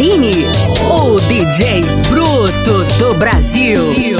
Carini, o DJ bruto do Brasil.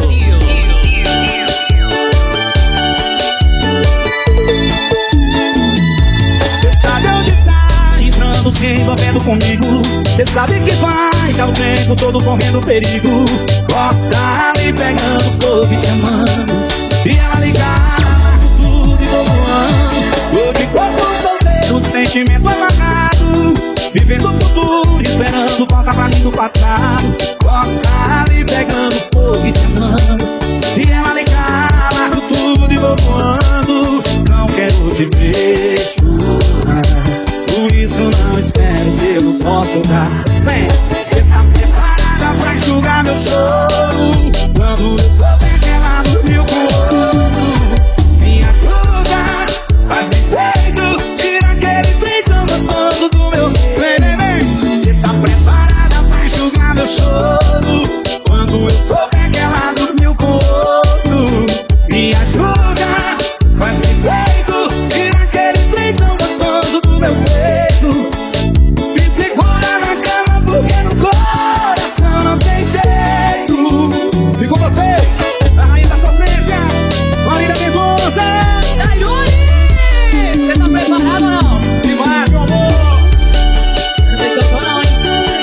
Cê sabe onde tá entrando, se envolvendo comigo. Cê sabe que vai dar o tempo todo correndo perigo. Gosta ali pegando fogo e te amando. Se ela ligar, largo tudo e vou voando. Tô de corpo solteiro, sentimento amarrado, vivendo o futuro, esperando volta pra mim do passado. Gosta ali pegando fogo e te amando. Se ela ligar, largo tudo e vou voando. Não quero te ver chorar, por isso não espero que eu não posso dar. Vem, cê tá preparada pra enxugar meu choro? Quando eu souber que ela dormiu com outro, me ajuda, faz bem feito, tira aquele trenzão gostoso do meu. Vem, vem, vem. Cê tá preparada pra enxugar meu choro? Quando eu souber que ela dormiu com outro, me ajuda, faz bem feito, tira aquele trenzão gostoso do meu peito. Me segura na cama porque no coração não tem jeito. E com vocês, a rainha da sofrência, Marina Mendonça. Yuri, você tá preparado ou não? E vai, meu amor. Não sei se eu tô não, hein?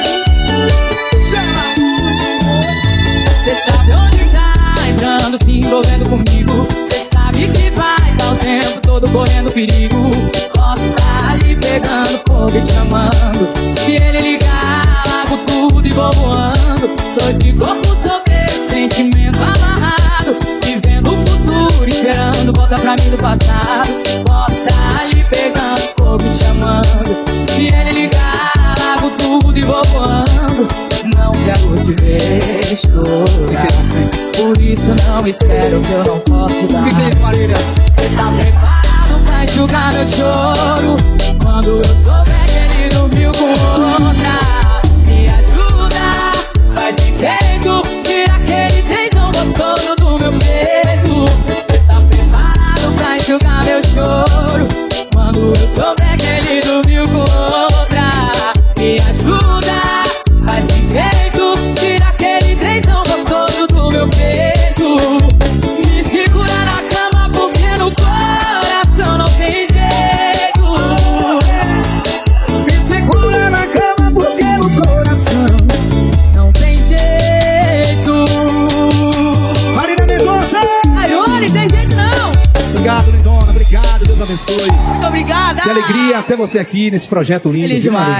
Chama. Cê sabe onde tá entrando, se envolvendo comigo. Cê sabe que vai dar o tempo todo correndo perigo. Posso estar ali pegando fogo e te amando. Se ele ligar, largo tudo e vou voando. Tô de corpo solteiro, sentimento amarrado, vivendo o futuro, esperando volta pra mim do passado. Posso estar ali pegando fogo e te amando. Se ele ligar, largo tudo e vou voando. Não quero te ver chorar, por isso não espero que eu não posso dar. Cê tá preparado pra enxugar meu choro? Quando eu souber que ele dormiu com outra, me ajuda, faz bem feito, tira aquele trenzão gostoso do meu peito. Cê tá preparado pra enxugar meu choro? Quando eu souber que ele dormiu com outra, me ajuda, faz bem feito, tira aquele trenzão gostoso do meu peito. Me segura na cama porque no coração não tem jeito. Me segura na cama porque no coração Não tem jeito. Marina Mendonça. Yuri, tem jeito não. Obrigado, lindona, obrigado, Deus abençoe. Muito obrigada. Que alegria ter você aqui nesse projeto lindo. Feliz viu, Marina? demais.